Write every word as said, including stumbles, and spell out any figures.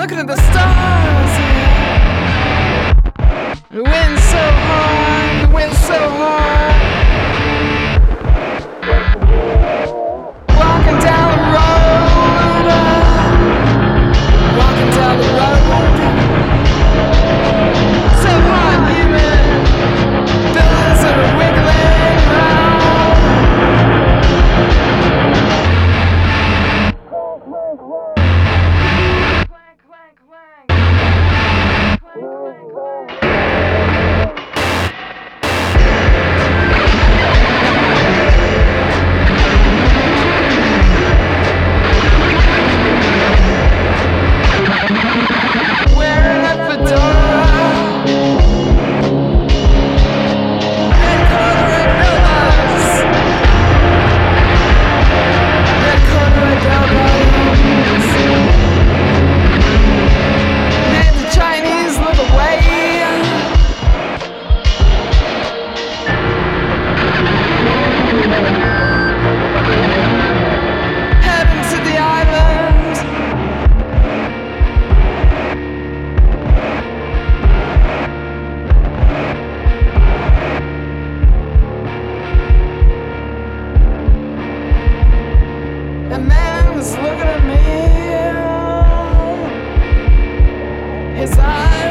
looking at the stars. The wind's so hard, the wind's so hard. Walking down the road, walking down the road. So hard, human. Buildings are wiggling round. Clank, clank, clank. Clank, clank, clank. Wearing a fedora, red corduroy pillows, red corduroy pillows. Made the Chinese look away. Heading to the island. The man was looking at me. His eyes